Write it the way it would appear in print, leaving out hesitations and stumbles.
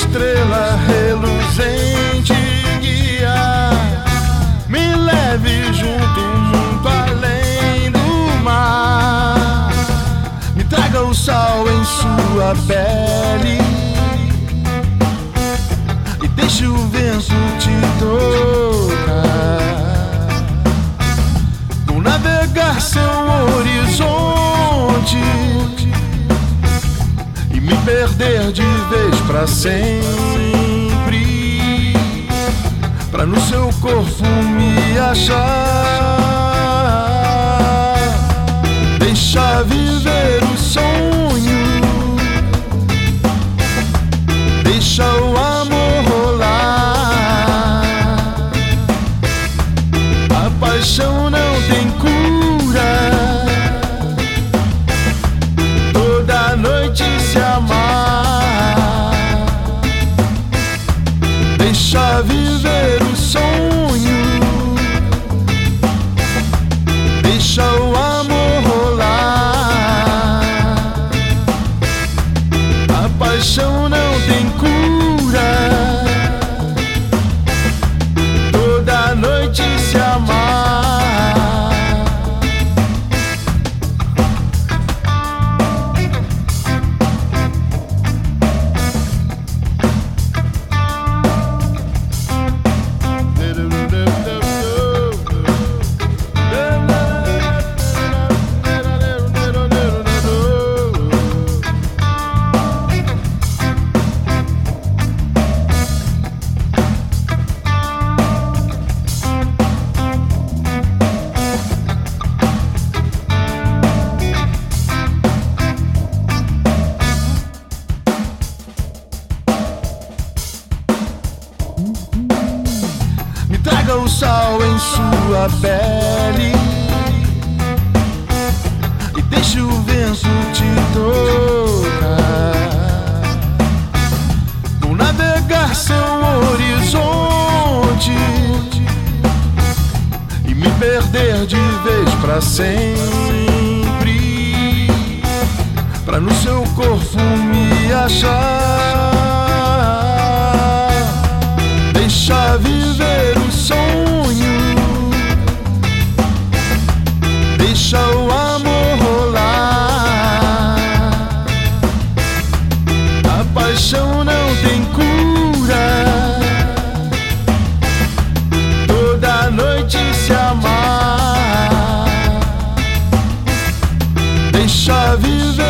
estrela reluzente guiar, me leve junto muito além do mar, me traga o sol em sua pele e deixe o vento te tocar. Vou navegar seu horizonte e me perder de vez pra sempre, pra no seu corpo me achar. Deixa viver o sonho, deixa o amor rolar. A paixão não tem cura, toda noite se amar. Deixa viver o sonho, deixa o amor rolar. A paixão não tem cura, toda noite se amar. Traga o sol em sua pele e deixe o vento te tocar. Vou navegar seu horizonte e me perder de vez pra sempre, pra no seu corpo me achar. Deixa viver o sonho, deixa o amor rolar. A paixão não tem cura, toda noite se amar. Deixa viver